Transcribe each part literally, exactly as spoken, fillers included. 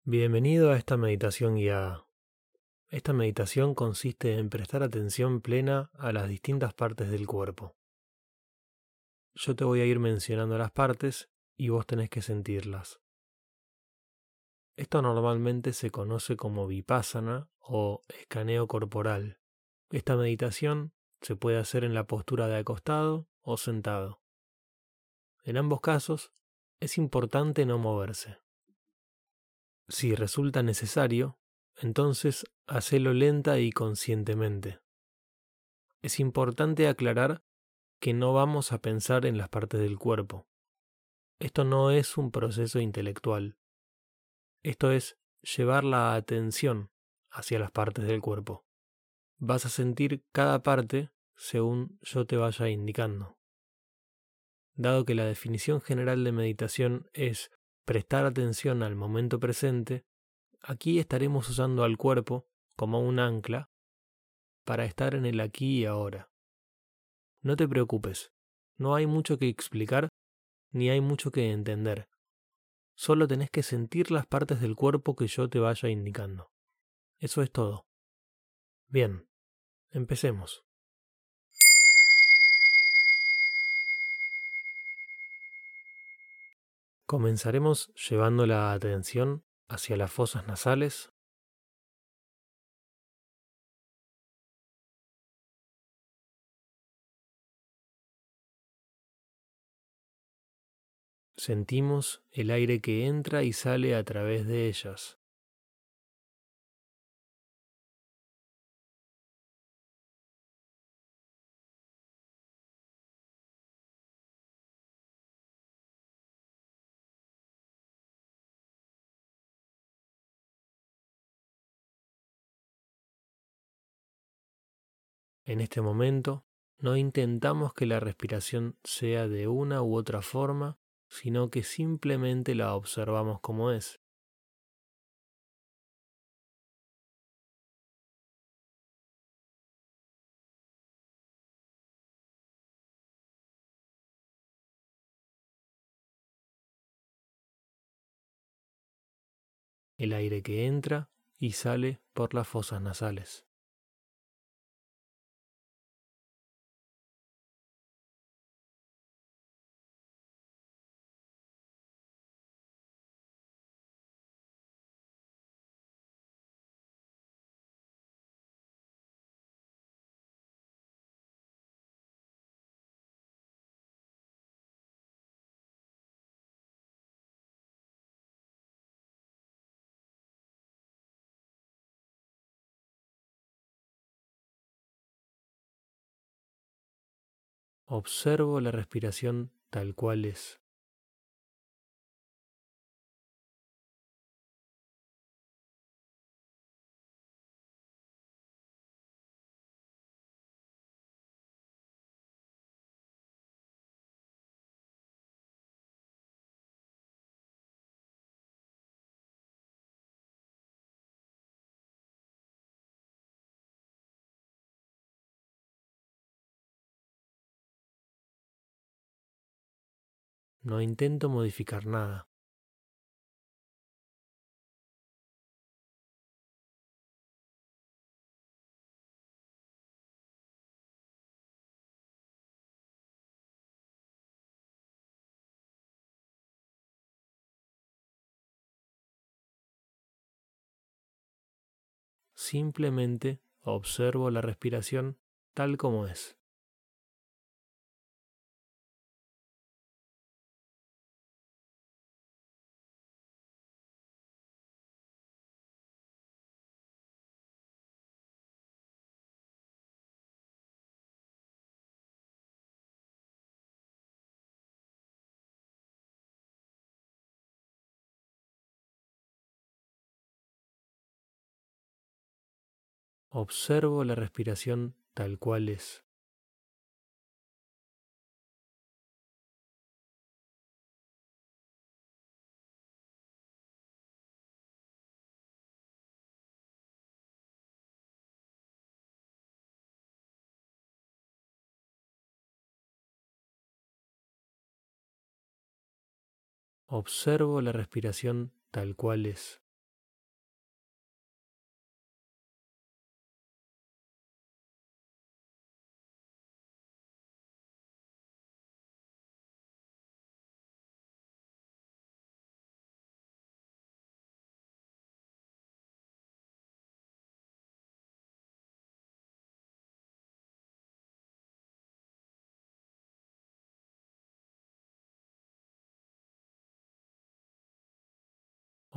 Bienvenido a esta meditación guiada. Esta meditación consiste en prestar atención plena a las distintas partes del cuerpo. Yo te voy a ir mencionando las partes y vos tenés que sentirlas. Esto normalmente se conoce como vipassana o escaneo corporal. Esta meditación se puede hacer en la postura de acostado o sentado. En ambos casos, es importante no moverse. Si resulta necesario, entonces hacelo lenta y conscientemente. Es importante aclarar que no vamos a pensar en las partes del cuerpo. Esto no es un proceso intelectual. Esto es llevar la atención hacia las partes del cuerpo. Vas a sentir cada parte según yo te vaya indicando. Dado que la definición general de meditación es prestar atención al momento presente, aquí estaremos usando al cuerpo como un ancla para estar en el aquí y ahora. No te preocupes, no hay mucho que explicar ni hay mucho que entender. Solo tenés que sentir las partes del cuerpo que yo te vaya indicando. Eso es todo. Bien, empecemos. Comenzaremos llevando la atención hacia las fosas nasales. Sentimos el aire que entra y sale a través de ellas. En este momento, no intentamos que la respiración sea de una u otra forma, sino que simplemente la observamos como es. El aire que entra y sale por las fosas nasales. Observo la respiración tal cual es. No intento modificar nada. Simplemente observo la respiración tal como es. Observo la respiración tal cual es. Observo la respiración tal cual es.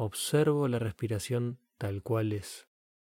Observo la respiración tal cual es.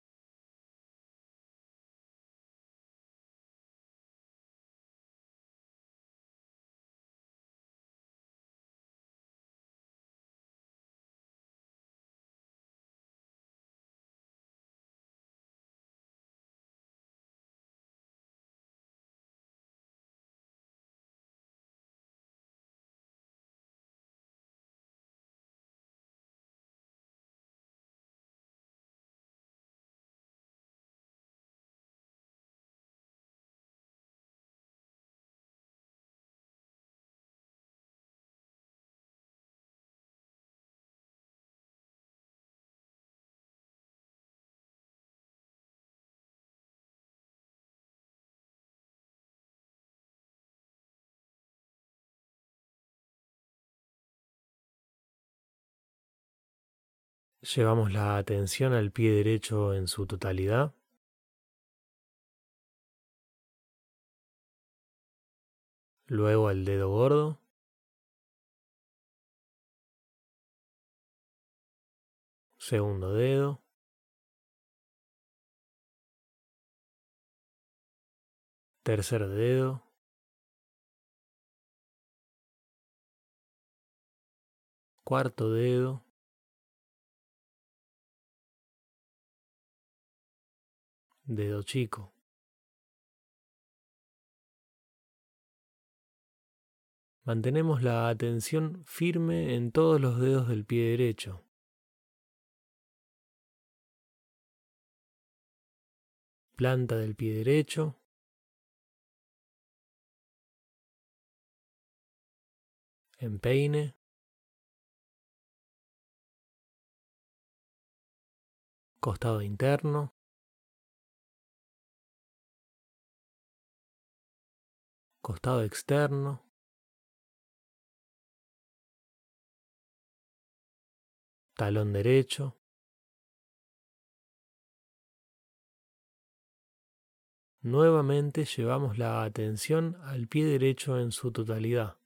Llevamos la atención al pie derecho en su totalidad. Luego al dedo gordo. Segundo dedo. Tercer dedo. Cuarto dedo. Dedo chico. Mantenemos la atención firme en todos los dedos del pie derecho. Planta del pie derecho. Empeine. Costado interno. Costado externo. Talón derecho. Nuevamente llevamos la atención al pie derecho en su totalidad.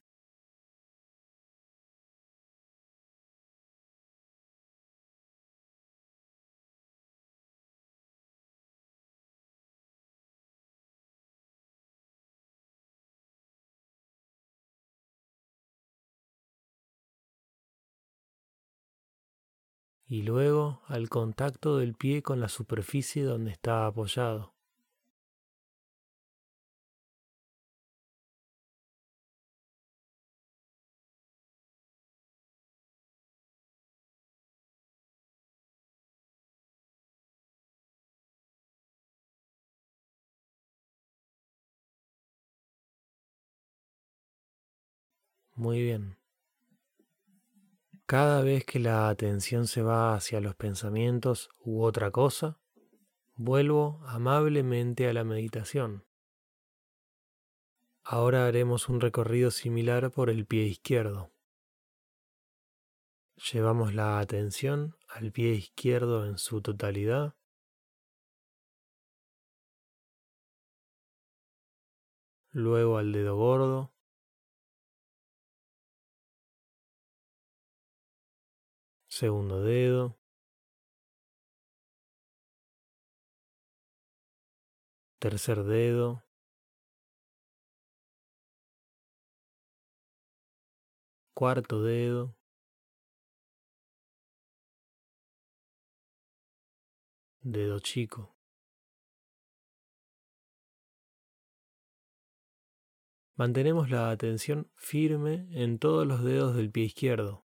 Y luego al contacto del pie con la superficie donde está apoyado. Muy bien. Cada vez que la atención se va hacia los pensamientos u otra cosa, vuelvo amablemente a la meditación. Ahora haremos un recorrido similar por el pie izquierdo. Llevamos la atención al pie izquierdo en su totalidad. Luego al dedo gordo. Segundo dedo. Tercer dedo. Cuarto dedo. Dedo chico. Mantenemos la atención firme en todos los dedos del pie izquierdo.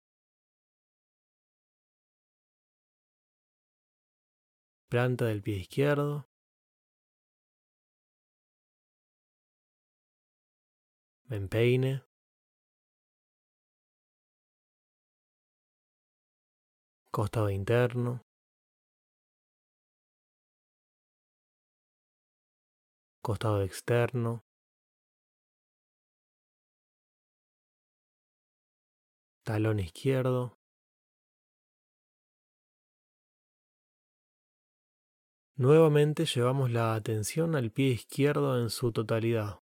Planta del pie izquierdo. Empeine. Costado interno. Costado externo. Talón izquierdo. Nuevamente llevamos la atención al pie izquierdo en su totalidad.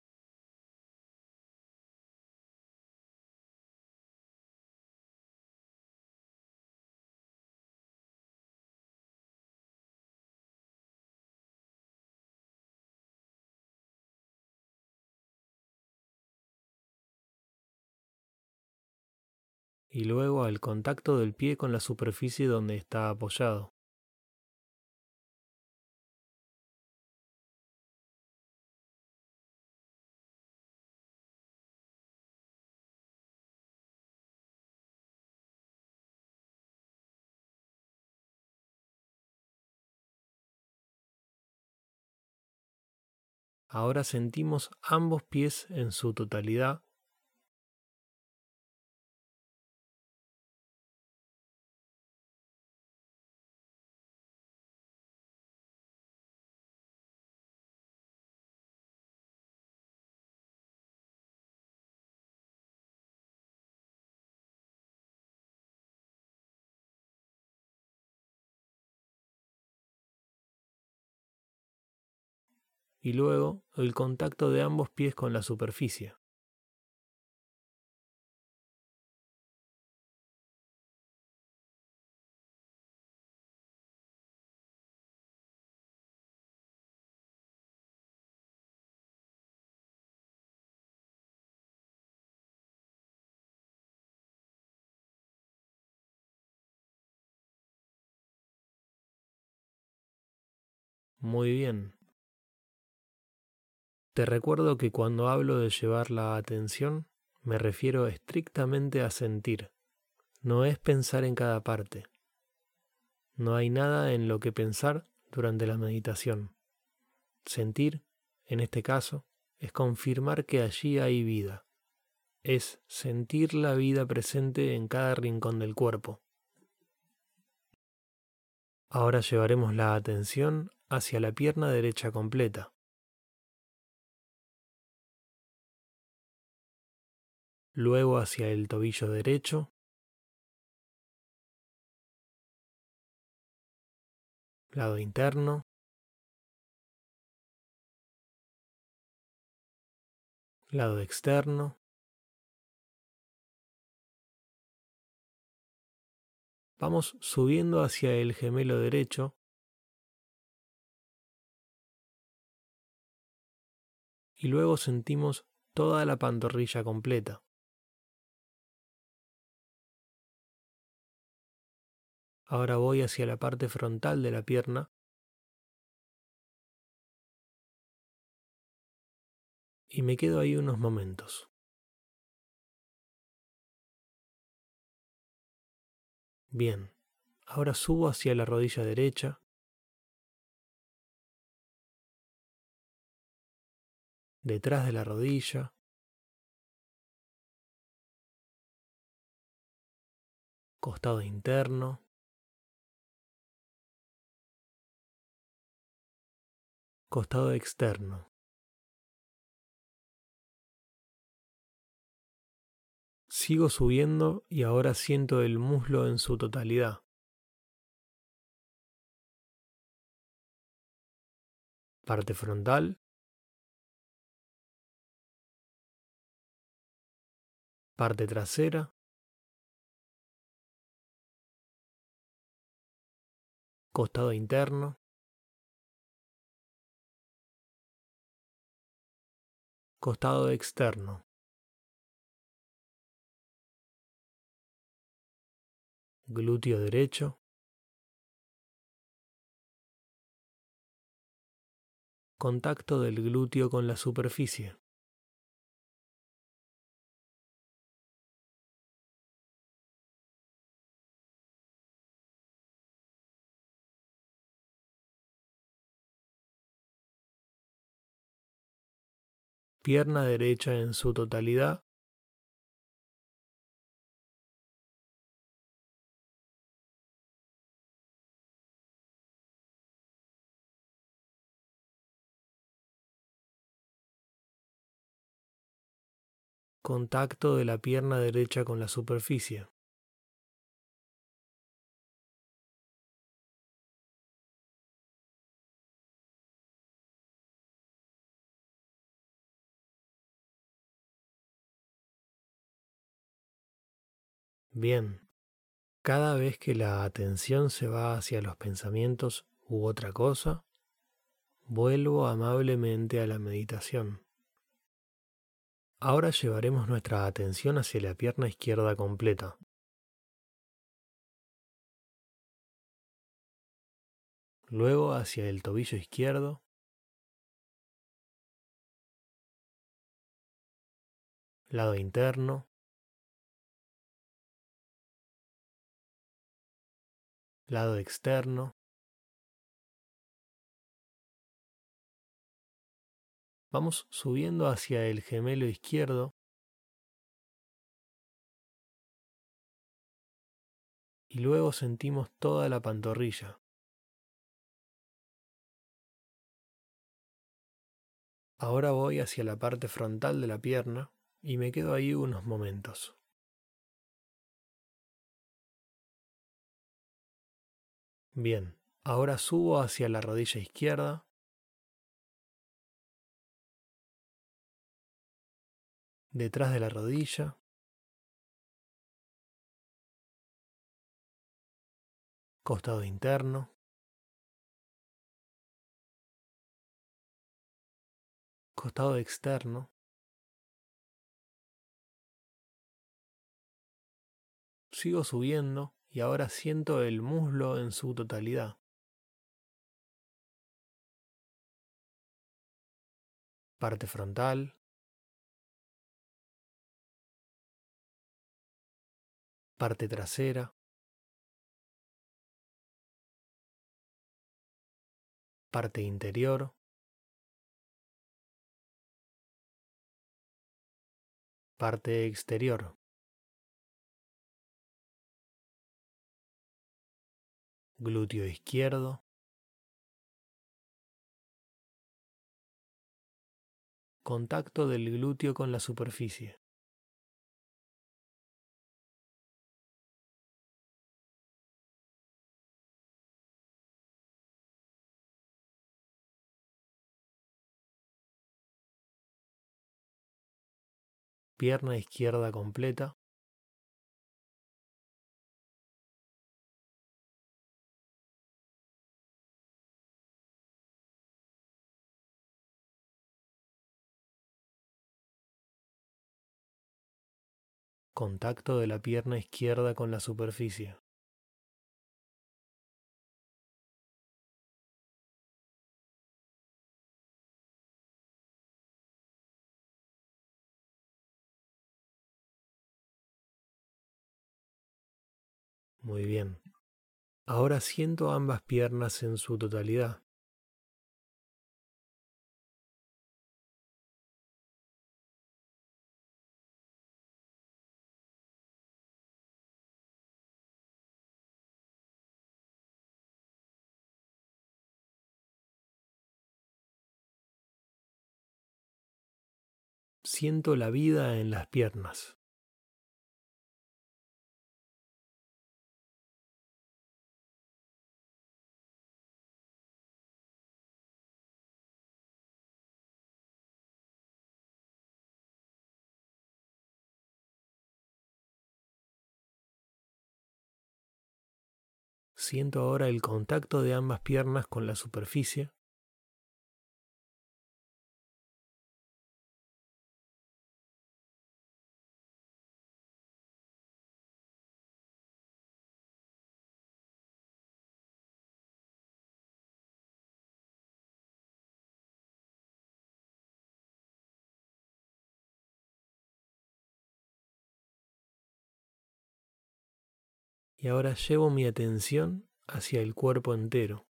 y luego al contacto del pie con la superficie donde está apoyado. Ahora sentimos ambos pies en su totalidad. Y luego el contacto de ambos pies con la superficie. Muy bien. Te recuerdo que cuando hablo de llevar la atención, me refiero estrictamente a sentir. No es pensar en cada parte. No hay nada en lo que pensar durante la meditación. Sentir, en este caso, es confirmar que allí hay vida. Es sentir la vida presente en cada rincón del cuerpo. Ahora llevaremos la atención hacia la pierna derecha completa. Luego hacia el tobillo derecho. Lado interno. Lado externo. Vamos subiendo hacia el gemelo derecho. Y luego sentimos toda la pantorrilla completa. Ahora voy hacia la parte frontal de la pierna. Y me quedo ahí unos momentos. Bien, ahora subo hacia la rodilla derecha. Detrás de la rodilla. Costado interno. Costado externo. Sigo subiendo y ahora siento el muslo en su totalidad. Parte frontal. Parte trasera. Costado interno. Costado externo. Glúteo derecho. Contacto del glúteo con la superficie. Pierna derecha en su totalidad. Contacto de la pierna derecha con la superficie. Bien, cada vez que la atención se va hacia los pensamientos u otra cosa, vuelvo amablemente a la meditación. Ahora llevaremos nuestra atención hacia la pierna izquierda completa. luego hacia el tobillo izquierdo, lado interno, lado externo. Vamos subiendo hacia el gemelo izquierdo y luego sentimos toda la pantorrilla. Ahora voy hacia la parte frontal de la pierna y me quedo ahí unos momentos. Bien, ahora subo hacia la rodilla izquierda, detrás de la rodilla, costado interno, costado externo. Sigo subiendo y ahora siento el muslo en su totalidad. Parte frontal, parte trasera, parte interior, parte exterior. Glúteo izquierdo, contacto del glúteo con la superficie. Pierna izquierda completa. Contacto de la pierna izquierda con la superficie. Muy bien. Ahora siento ambas piernas en su totalidad. Siento la vida en las piernas. Siento ahora el contacto de ambas piernas con la superficie. Y ahora llevo mi atención hacia el cuerpo entero.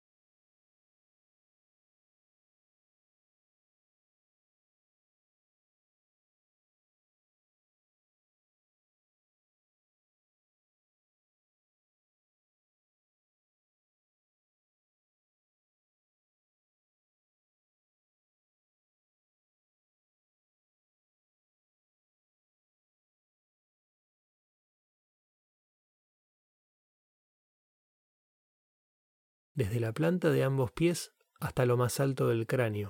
Desde la planta de ambos pies hasta lo más alto del cráneo.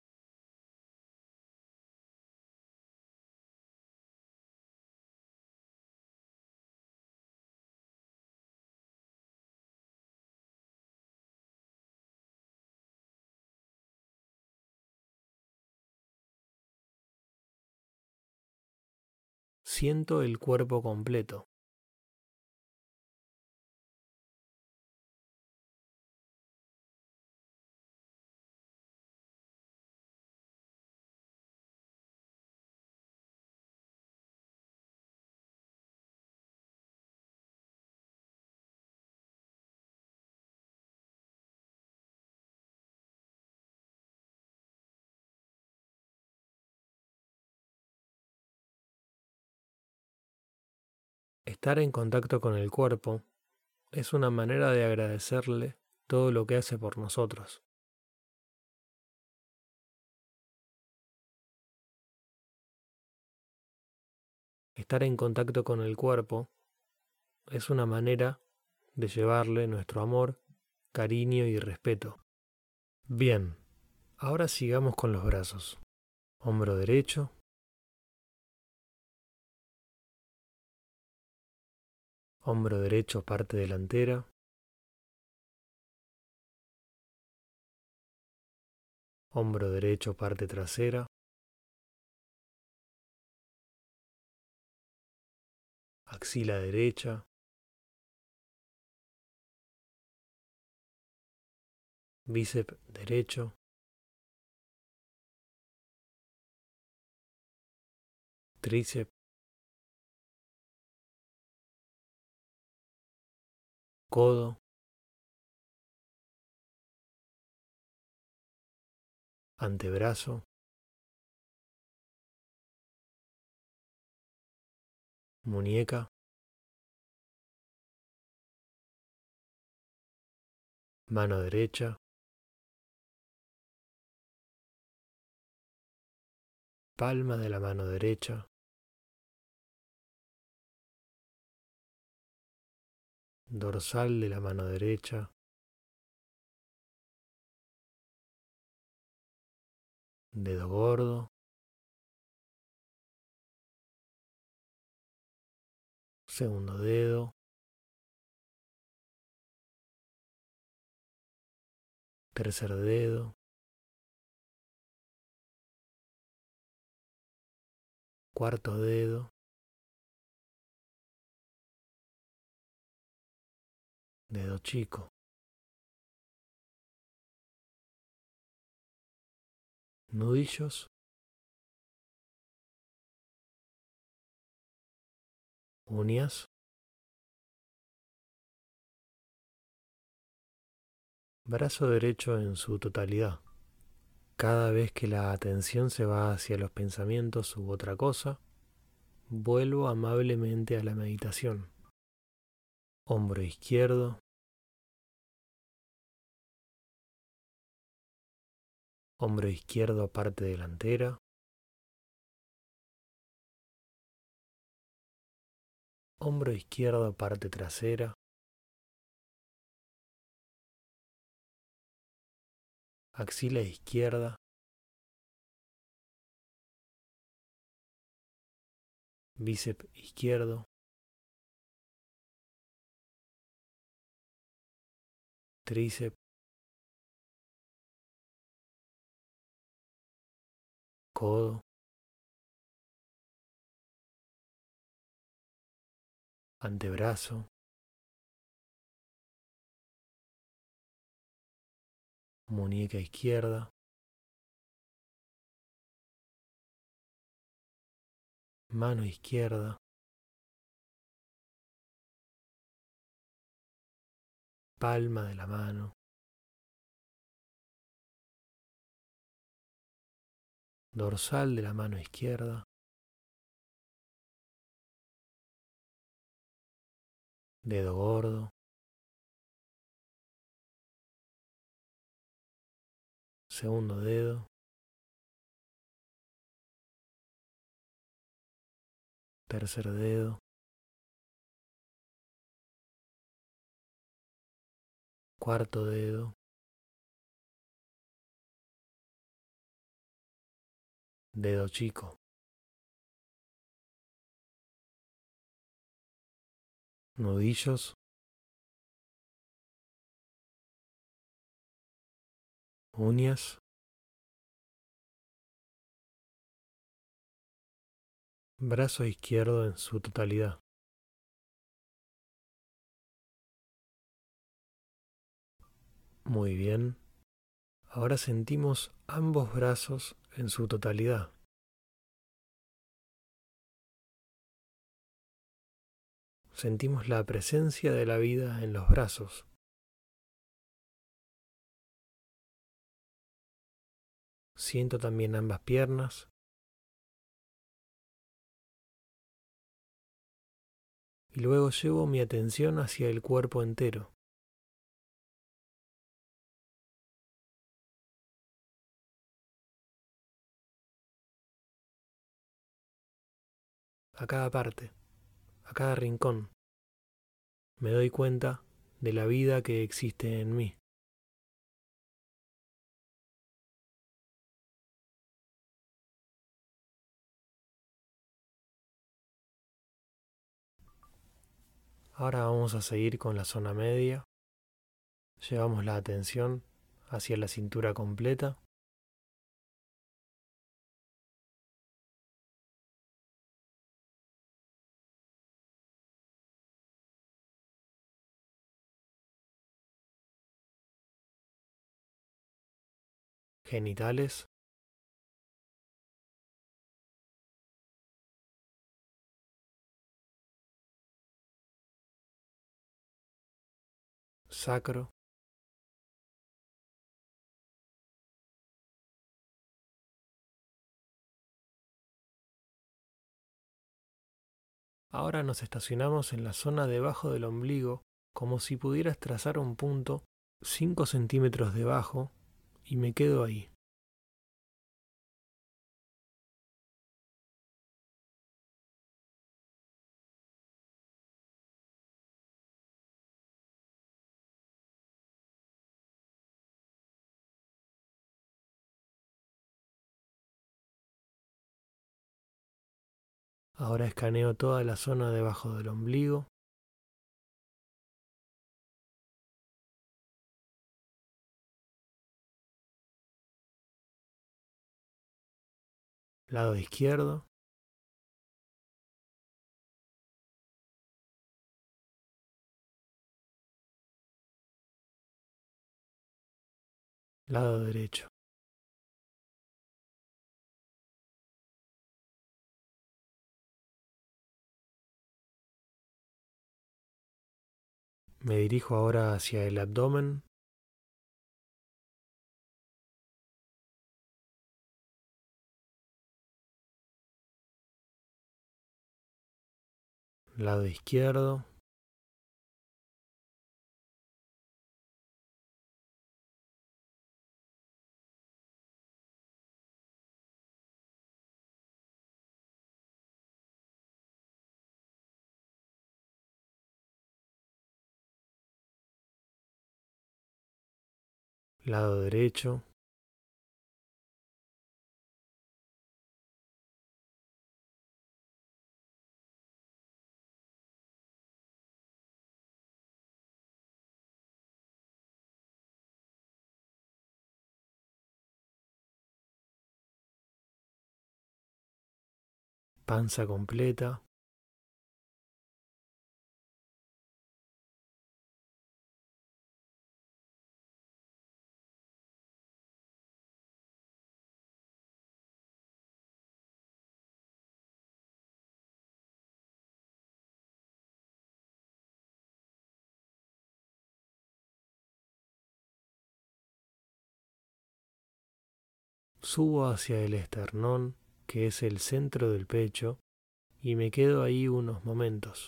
Siento el cuerpo completo. Estar en contacto con el cuerpo es una manera de agradecerle todo lo que hace por nosotros. Estar en contacto con el cuerpo es una manera de llevarle nuestro amor, cariño y respeto. Bien, ahora sigamos con los brazos. Hombro derecho, hombro derecho parte delantera, hombro derecho parte trasera, axila derecha, bíceps derecho, tríceps, codo, antebrazo, muñeca, mano derecha, palma de la mano derecha, dorsal de la mano derecha, dedo gordo, segundo dedo, tercer dedo, cuarto dedo, dedo chico, nudillos, uñas, brazo derecho en su totalidad. Cada vez que la atención se va hacia los pensamientos u otra cosa, vuelvo amablemente a la meditación. Hombro izquierdo, hombro izquierdo parte delantera, hombro izquierdo parte trasera, axila izquierda, bíceps izquierdo, tríceps, codo, antebrazo, muñeca izquierda, mano izquierda, palma de la mano, dorsal de la mano izquierda, dedo gordo, segundo dedo, tercer dedo, cuarto dedo, dedo chico, nudillos, uñas, brazo izquierdo en su totalidad. Muy bien. Ahora sentimos ambos brazos en su totalidad. Sentimos la presencia de la vida en los brazos. Siento también ambas piernas y luego llevo mi atención hacia el cuerpo entero. A cada parte, a cada rincón. Me doy cuenta de la vida que existe en mí. Ahora vamos a seguir con la zona media. Llevamos la atención hacia la cintura completa. Genitales. Sacro. Ahora nos estacionamos en la zona debajo del ombligo, como si pudieras trazar un punto cinco centímetros debajo, y me quedo ahí. Ahora escaneo toda la zona debajo del ombligo. Lado izquierdo. Lado derecho. Me dirijo ahora hacia el abdomen. Lado izquierdo. Lado derecho. Panza completa. Subo hacia el esternón, que es el centro del pecho, y me quedo ahí unos momentos.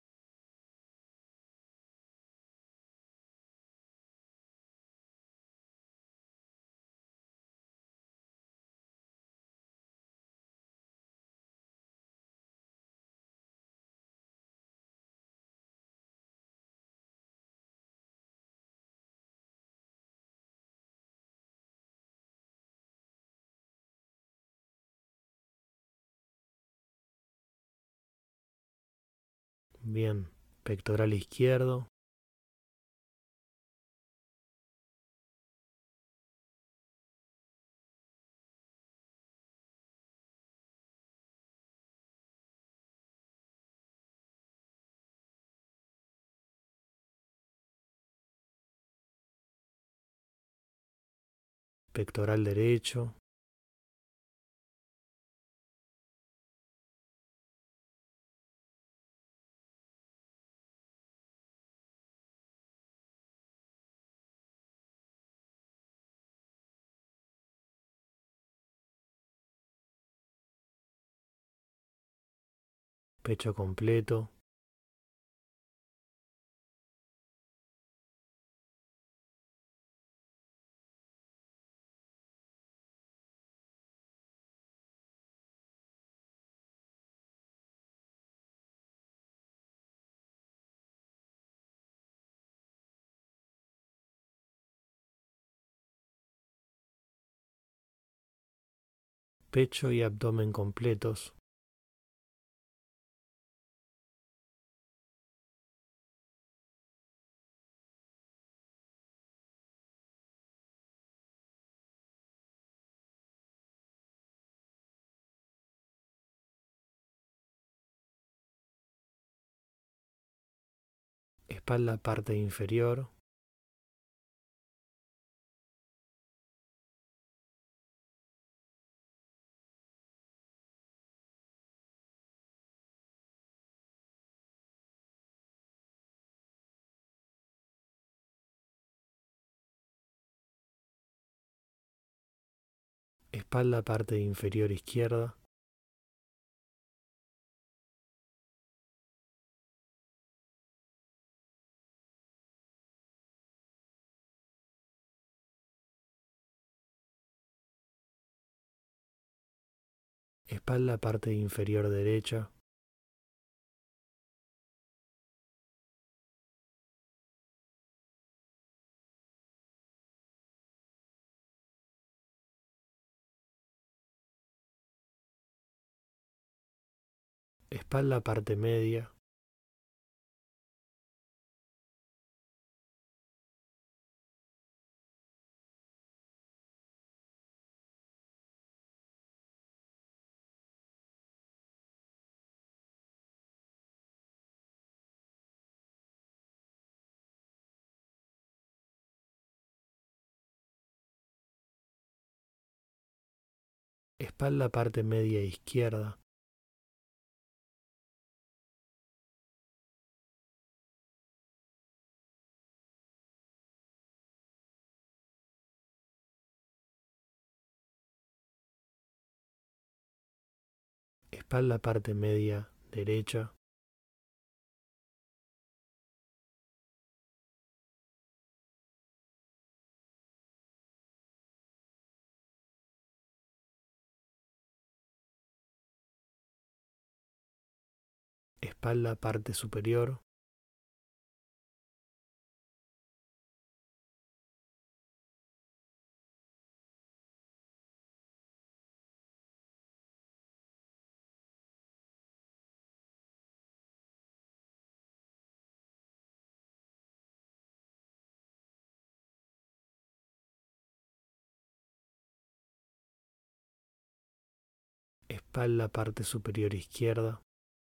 Bien, pectoral izquierdo. Pectoral derecho. Pecho completo. pecho y abdomen completos. Espalda parte inferior. Espalda parte inferior izquierda. Espalda parte inferior derecha. Espalda parte media. Espalda parte media izquierda. Espalda parte media derecha. Espalda parte superior. Espalda parte superior izquierda.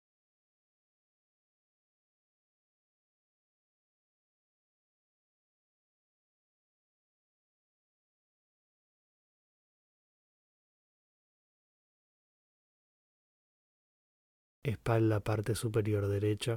Espalda parte superior derecha.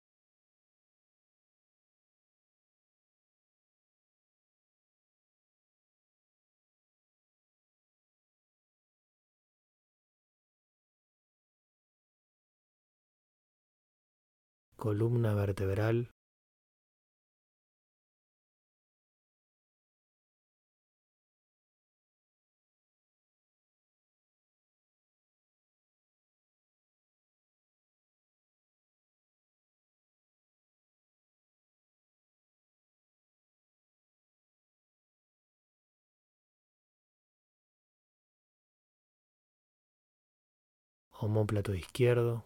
Columna vertebral. Omóplato izquierdo.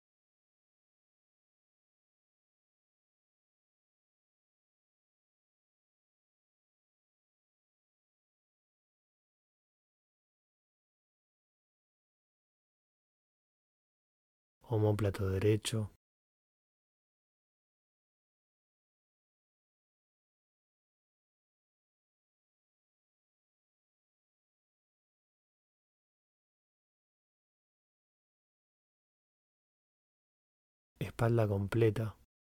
Omóplato derecho. Espalda completa.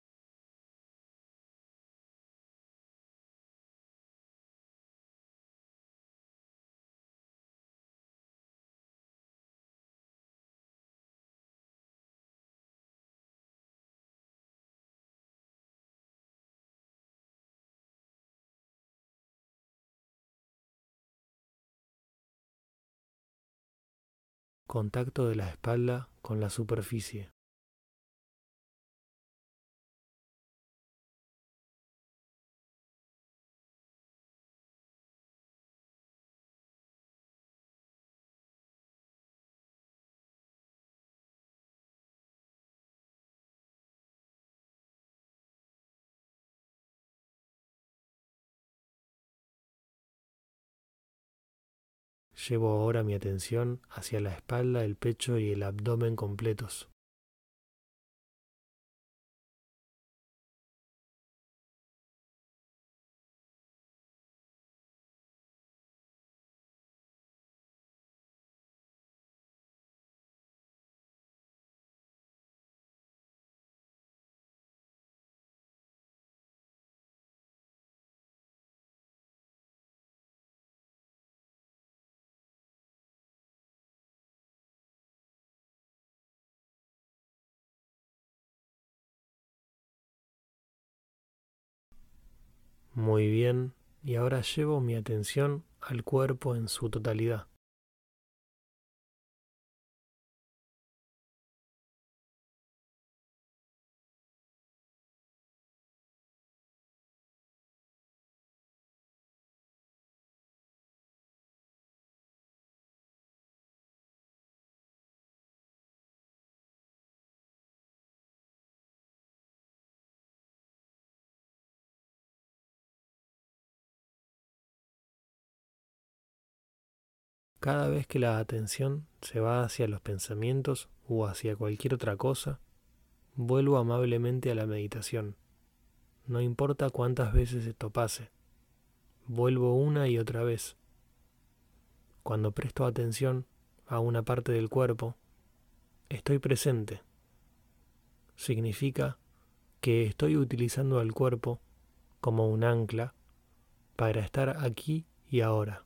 Contacto de la espalda con la superficie. Llevo ahora mi atención hacia la espalda, el pecho y el abdomen completos. Muy bien, y ahora llevo mi atención al cuerpo en su totalidad. Cada vez que la atención se va hacia los pensamientos o hacia cualquier otra cosa, vuelvo amablemente a la meditación. No importa cuántas veces esto pase, vuelvo una y otra vez. Cuando presto atención a una parte del cuerpo, estoy presente. Significa que estoy utilizando al cuerpo como un ancla para estar aquí y ahora.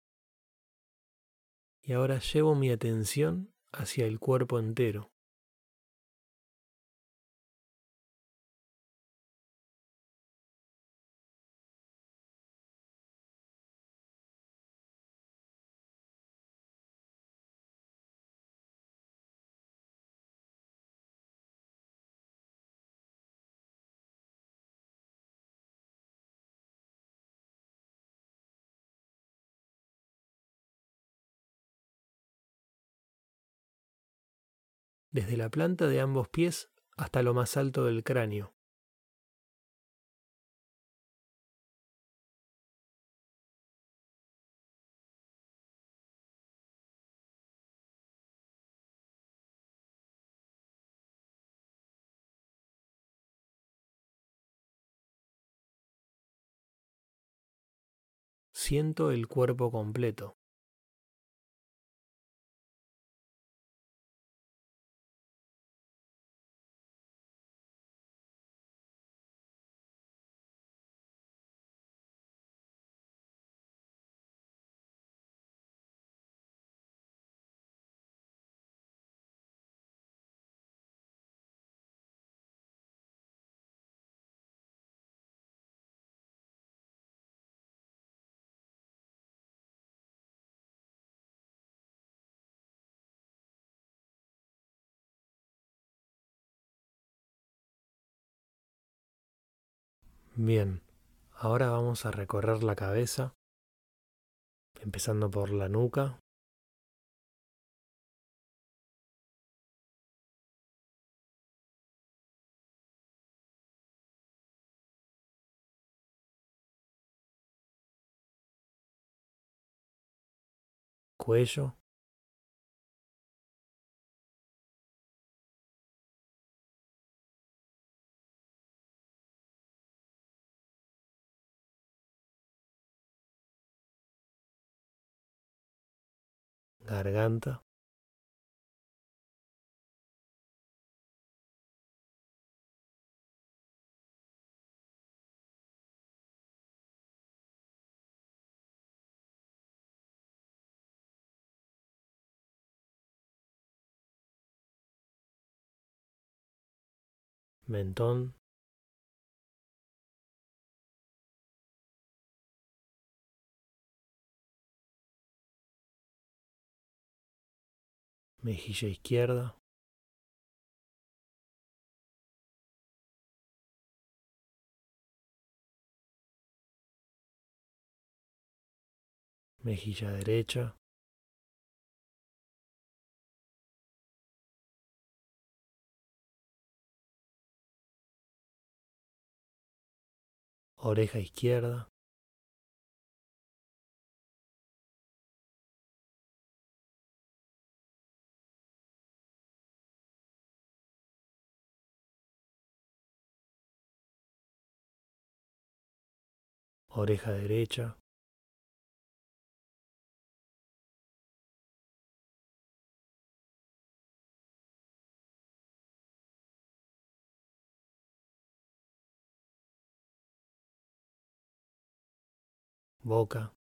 Y ahora llevo mi atención hacia el cuerpo entero. Desde la planta de ambos pies hasta lo más alto del cráneo. Siento el cuerpo completo. Bien, ahora vamos a recorrer la cabeza, empezando por la nuca, cuello, garganta, mentón, mejilla izquierda, mejilla derecha, oreja izquierda, oreja derecha, boca,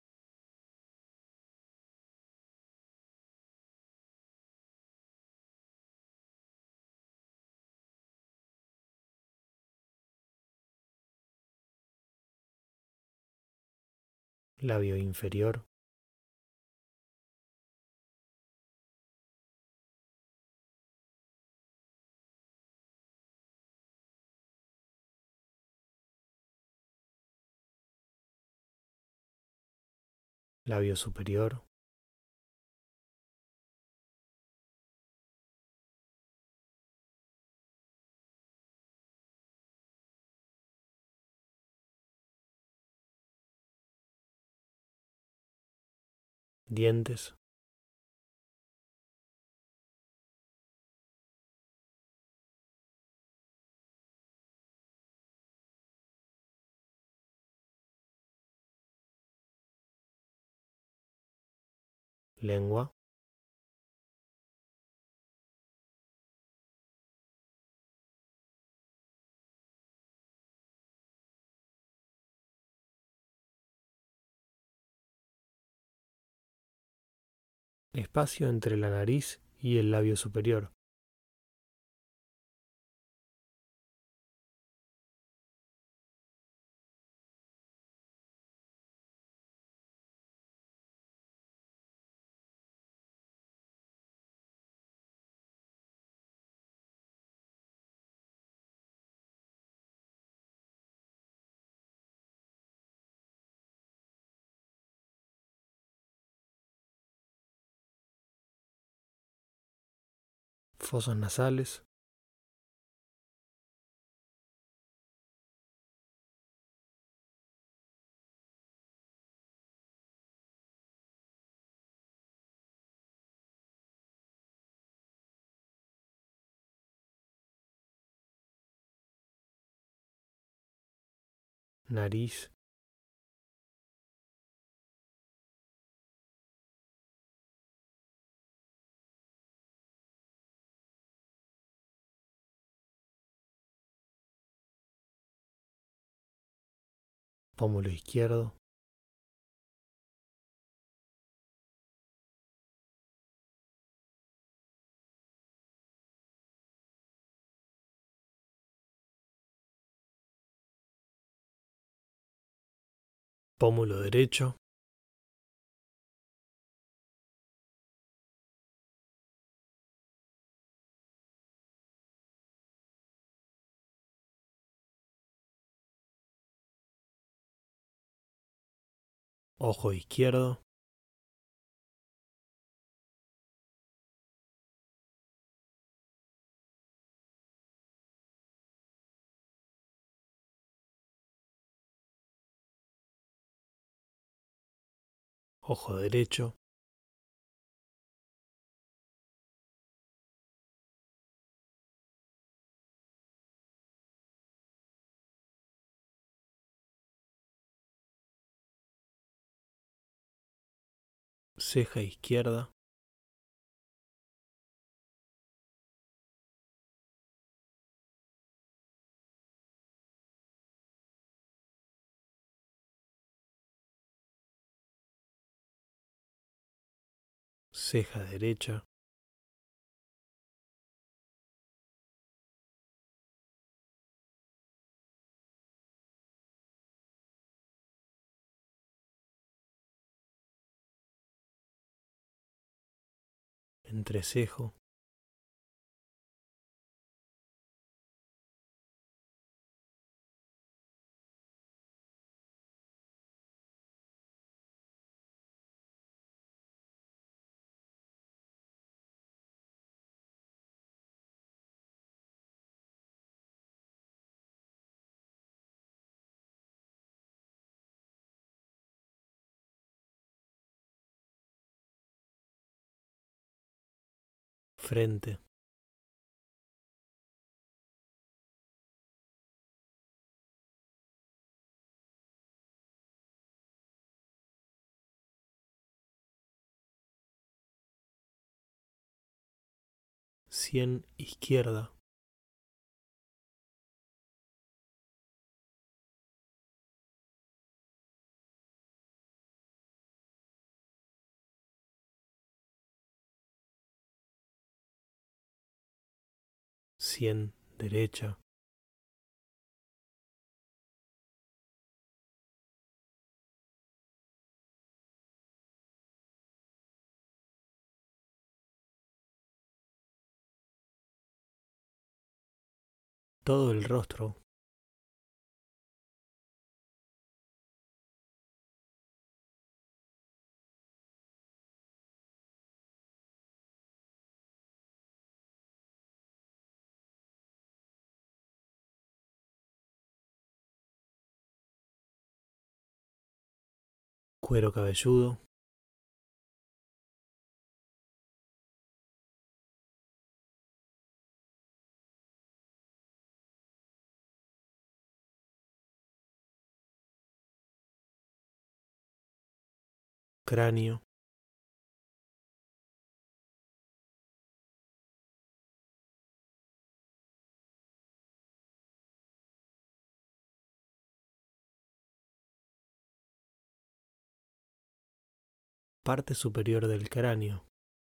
labio inferior, labio superior, dientes, lengua, espacio entre la nariz y el labio superior, fosas nasales, nariz, pómulo izquierdo, pómulo derecho, ojo izquierdo, ojo derecho, ceja izquierda, ceja derecha, entrecejo, frente, cien izquierda, cien derecha, todo el rostro, cuero cabelludo, cráneo, parte superior del cráneo,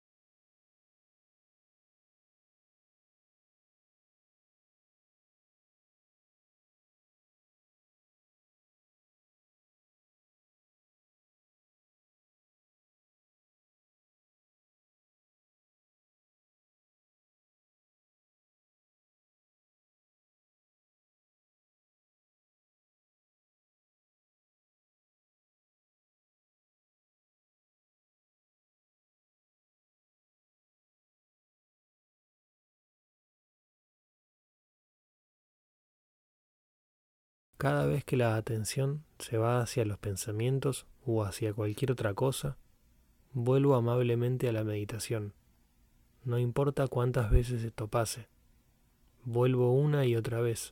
cada vez que la atención se va hacia los pensamientos o hacia cualquier otra cosa, vuelvo amablemente a la meditación. No importa cuántas veces esto pase, vuelvo una y otra vez.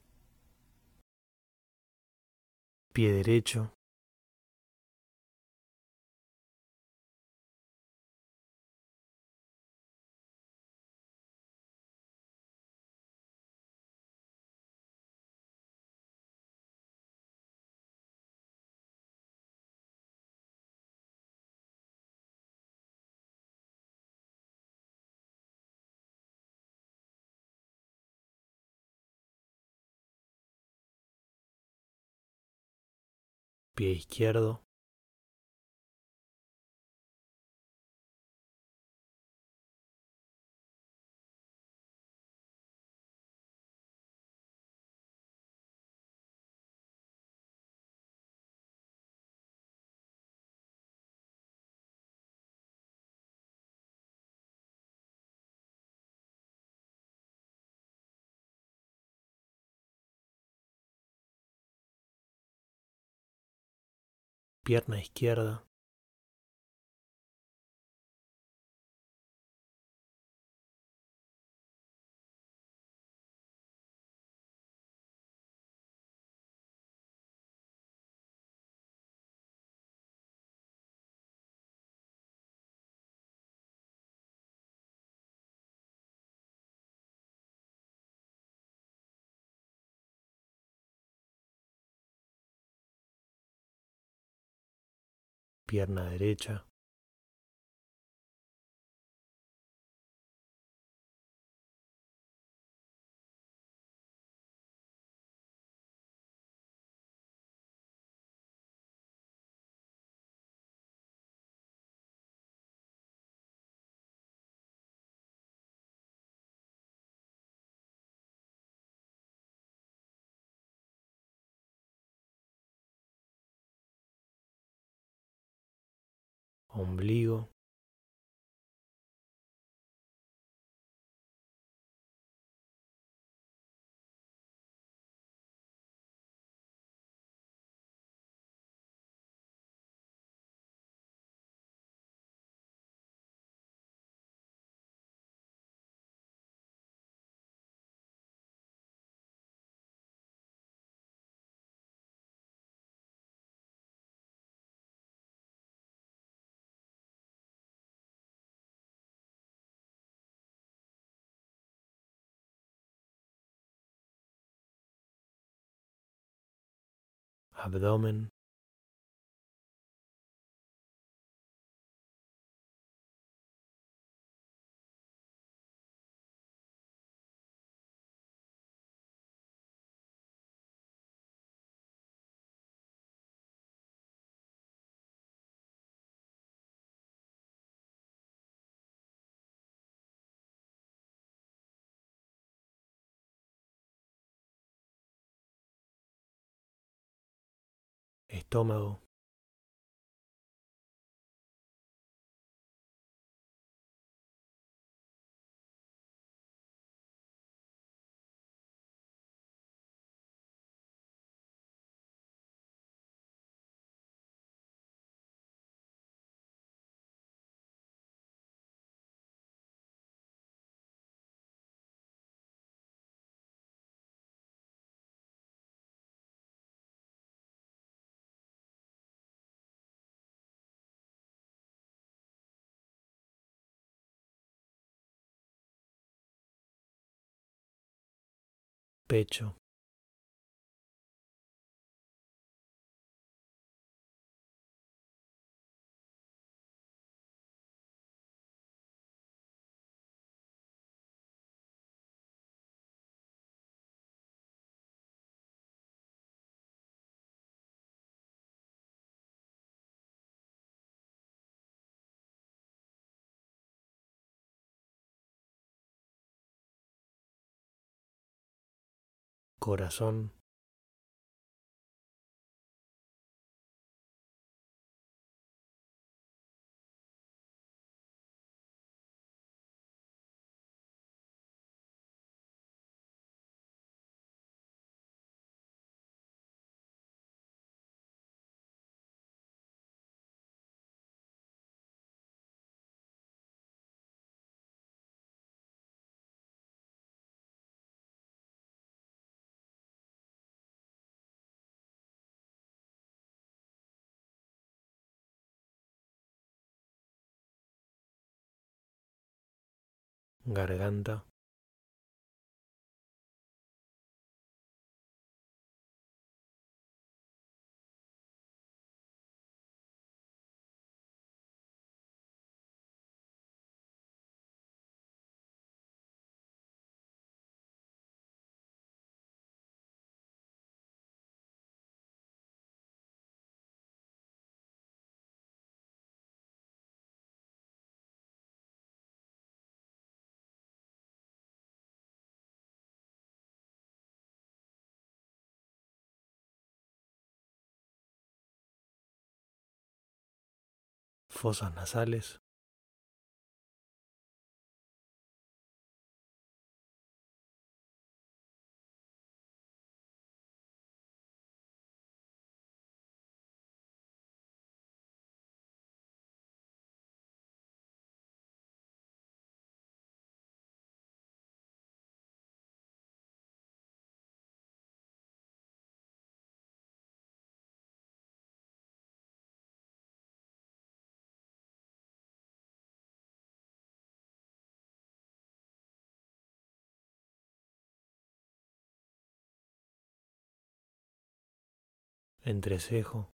Pie derecho, pie izquierdo, pierna izquierda, pierna derecha, ombligo, abdomen, estómago, pecho, corazón, garganta, fosas nasales, entrecejo,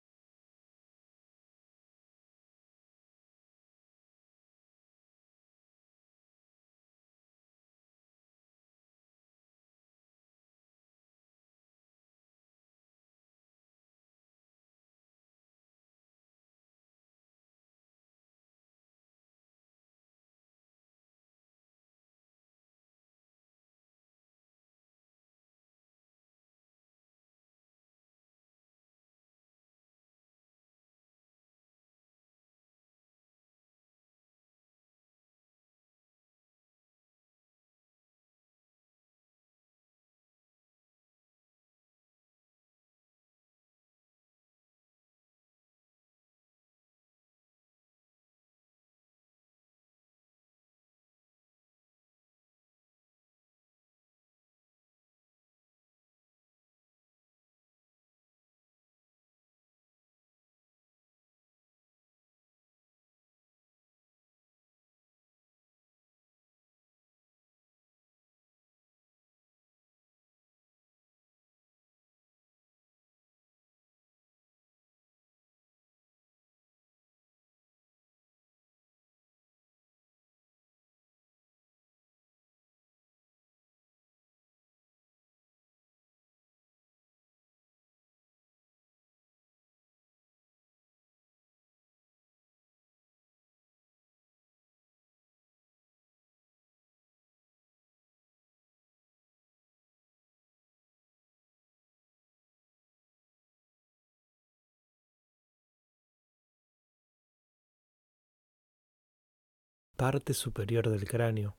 parte superior del cráneo.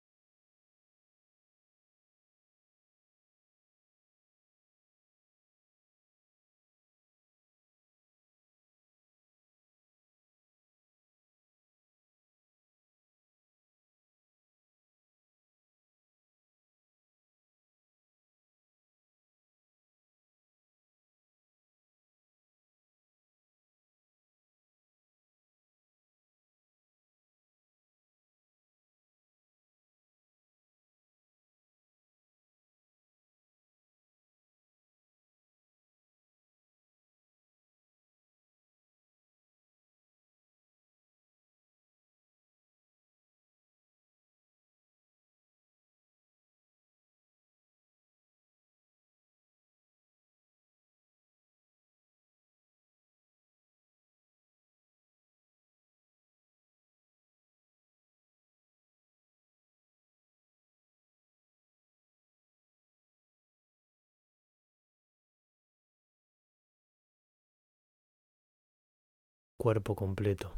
Cuerpo completo.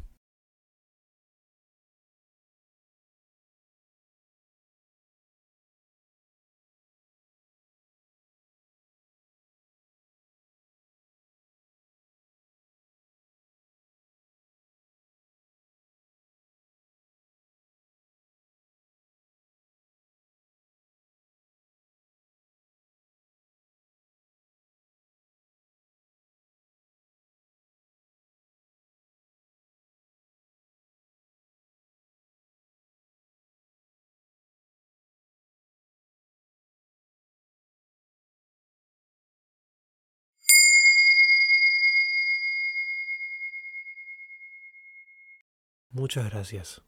Muchas gracias.